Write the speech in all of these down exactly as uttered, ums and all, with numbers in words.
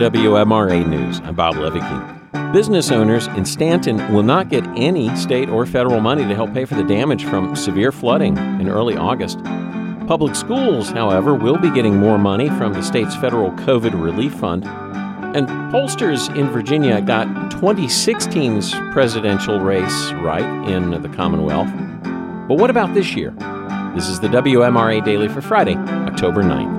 W M R A News, I'm Bob Levicki. Business owners in Stanton will not get any state or federal money to help pay for the damage from severe flooding in early August. Public schools, however, will be getting more money from the state's federal COVID relief fund. And pollsters in Virginia got twenty sixteen's presidential race right in the Commonwealth. But what about this year? This is the W M R A Daily for Friday, October ninth.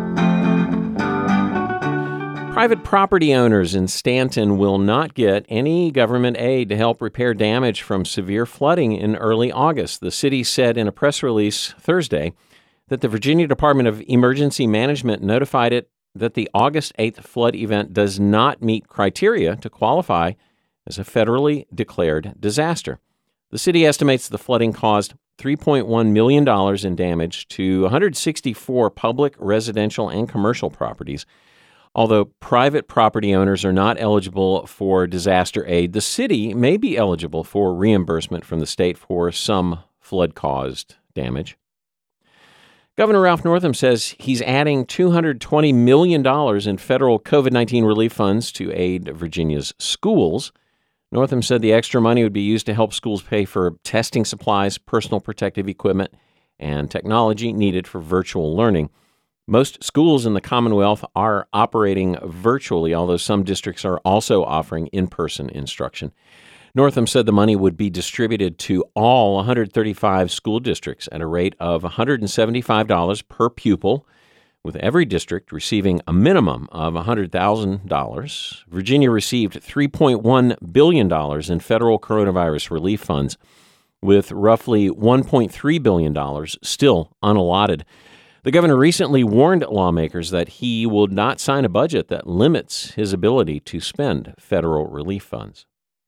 Private property owners in Stanton will not get any government aid to help repair damage from severe flooding in early August. The city said in a press release Thursday that the Virginia Department of Emergency Management notified it that the August eighth flood event does not meet criteria to qualify as a federally declared disaster. The city estimates the flooding caused three point one million dollars in damage to one hundred sixty-four public, residential, and commercial properties. Although private property owners are not eligible for disaster aid, the city may be eligible for reimbursement from the state for some flood-caused damage. Governor Ralph Northam says he's adding two hundred twenty million dollars in federal COVID nineteen relief funds to aid Virginia's schools. Northam said the extra money would be used to help schools pay for testing supplies, personal protective equipment, and technology needed for virtual learning. Most schools in the Commonwealth are operating virtually, although some districts are also offering in-person instruction. Northam said the money would be distributed to all one hundred thirty-five school districts at a rate of one hundred seventy-five dollars per pupil, with every district receiving a minimum of one hundred thousand dollars. Virginia received three point one billion dollars in federal coronavirus relief funds, with roughly one point three billion dollars still unallotted. The governor recently warned lawmakers that he will not sign a budget that limits his ability to spend federal relief funds.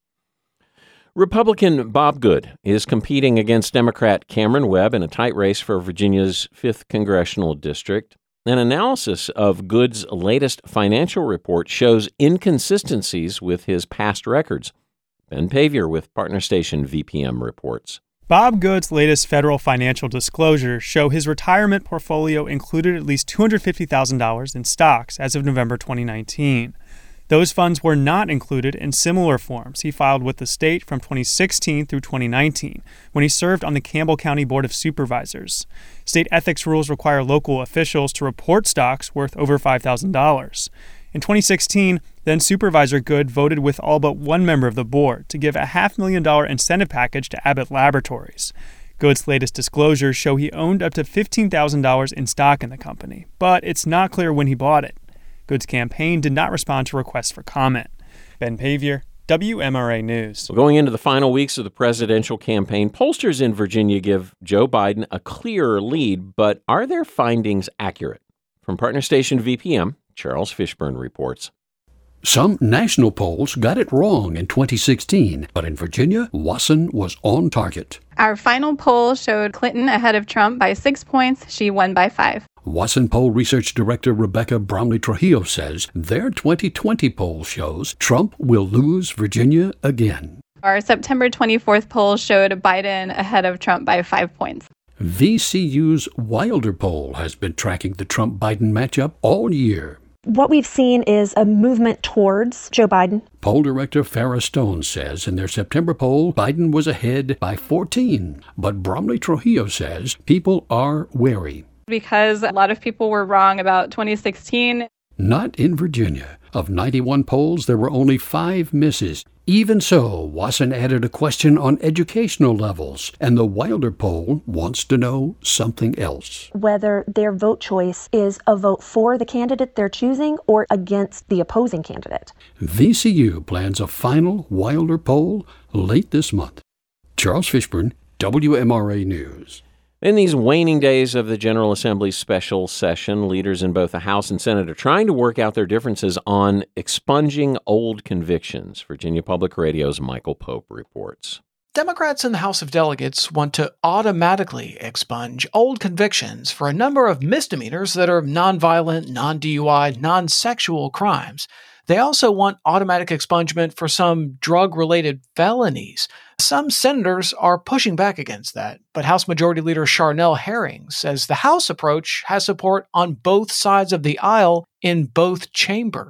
Republican Bob Good is competing against Democrat Cameron Webb in a tight race for Virginia's fifth congressional district. An analysis of Good's latest financial report shows inconsistencies with his past records. Ben Pavier with partner station V P M reports. Bob Good's latest federal financial disclosures show his retirement portfolio included at least two hundred fifty thousand dollars in stocks as of November twenty nineteen. Those funds were not included in similar forms he filed with the state from twenty sixteen through twenty nineteen, when he served on the Campbell County Board of Supervisors. State ethics rules require local officials to report stocks worth over five thousand dollars. In twenty sixteen, then Supervisor Good voted with all but one member of the board to give a half million dollar incentive package to Abbott Laboratories. Good's latest disclosures show he owned up to fifteen thousand dollars in stock in the company, but it's not clear when he bought it. Good's campaign did not respond to requests for comment. Ben Pavier, W M R A News. Well, going into the final weeks of the presidential campaign, pollsters in Virginia give Joe Biden a clearer lead, but are their findings accurate? From partner station V P M, Charles Fishburne reports. Some national polls got it wrong in twenty sixteen, but in Virginia, Wasson was on target. Our final poll showed Clinton ahead of Trump by six points. She won by five. Wasson Poll Research Director Rebecca Bromley Trujillo says their twenty twenty poll shows Trump will lose Virginia again. Our September twenty-fourth poll showed Biden ahead of Trump by five points. V C U's Wilder poll has been tracking the Trump-Biden matchup all year. What we've seen is a movement towards Joe Biden. Poll director Farrah Stone says in their September poll, Biden was ahead by fourteen. But Bromley Trujillo says people are wary. Because a lot of people were wrong about twenty sixteen. Not in Virginia. Of ninety-one polls, there were only five misses. Even so, Wasson added a question on educational levels, and the Wilder poll wants to know something else. Whether their vote choice is a vote for the candidate they're choosing or against the opposing candidate. V C U plans a final Wilder poll late this month. Charles Fishburne, W M R A News. In these waning days of the General Assembly's special session, leaders in both the House and Senate are trying to work out their differences on expunging old convictions. Virginia Public Radio's Michael Pope reports. Democrats in the House of Delegates want to automatically expunge old convictions for a number of misdemeanors that are nonviolent, non-D U I, non-sexual crimes. They also want automatic expungement for some drug-related felonies. Some senators are pushing back against that, but House Majority Leader Charnel Herring says the House approach has support on both sides of the aisle in both chambers.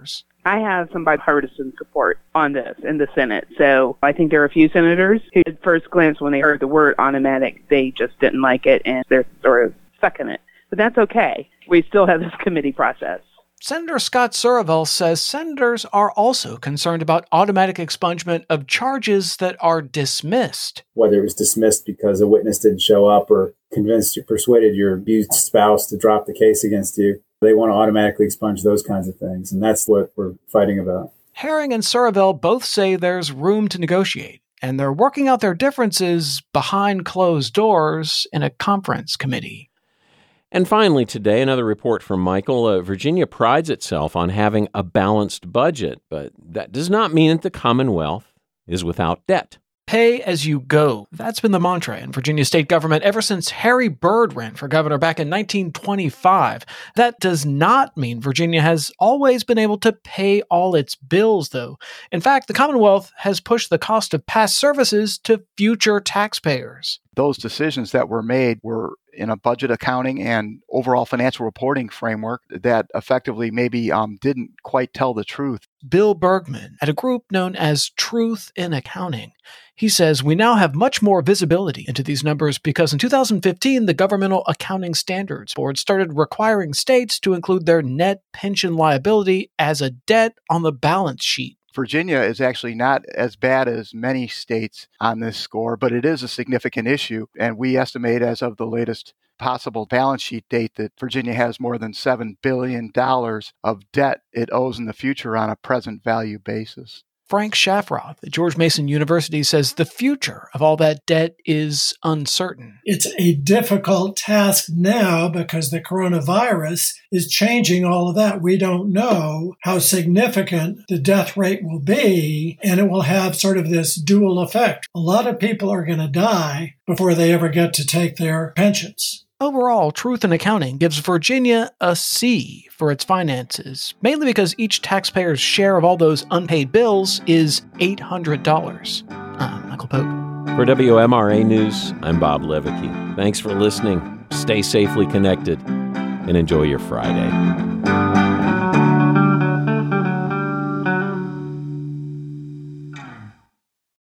I have some bipartisan support on this in the Senate. So I think there are a few senators who at first glance when they heard the word automatic, they just didn't like it and they're sort of stuck in it. But that's okay. We still have this committee process. Senator Scott Suravel says senators are also concerned about automatic expungement of charges that are dismissed. Whether it was dismissed because a witness didn't show up or convinced you, persuaded your abused spouse to drop the case against you, they want to automatically expunge those kinds of things. And that's what we're fighting about. Herring and Suravel both say there's room to negotiate, and they're working out their differences behind closed doors in a conference committee. And finally today, another report from Michael. Uh, Virginia prides itself on having a balanced budget, but that does not mean that the Commonwealth is without debt. Pay as you go. That's been the mantra in Virginia state government ever since Harry Byrd ran for governor back in nineteen twenty-five. That does not mean Virginia has always been able to pay all its bills, though. In fact, the Commonwealth has pushed the cost of past services to future taxpayers. Those decisions that were made were in a budget accounting and overall financial reporting framework that effectively maybe um, didn't quite tell the truth. Bill Bergman at a group known as Truth in Accounting. He says we now have much more visibility into these numbers because in two thousand fifteen, the Governmental Accounting Standards Board started requiring states to include their net pension liability as a debt on the balance sheet. Virginia is actually not as bad as many states on this score, but it is a significant issue. And we estimate as of the latest possible balance sheet date that Virginia has more than seven billion dollars of debt it owes in the future on a present value basis. Frank Shafroth at George Mason University says the future of all that debt is uncertain. It's a difficult task now because the coronavirus is changing all of that. We don't know how significant the death rate will be, and it will have sort of this dual effect. A lot of people are going to die before they ever get to take their pensions. Overall, Truth in Accounting gives Virginia a C for its finances, mainly because each taxpayer's share of all those unpaid bills is eight hundred dollars. I'm Michael Pope. For W M R A News, I'm Bob Levicki. Thanks for listening. Stay safely connected and enjoy your Friday.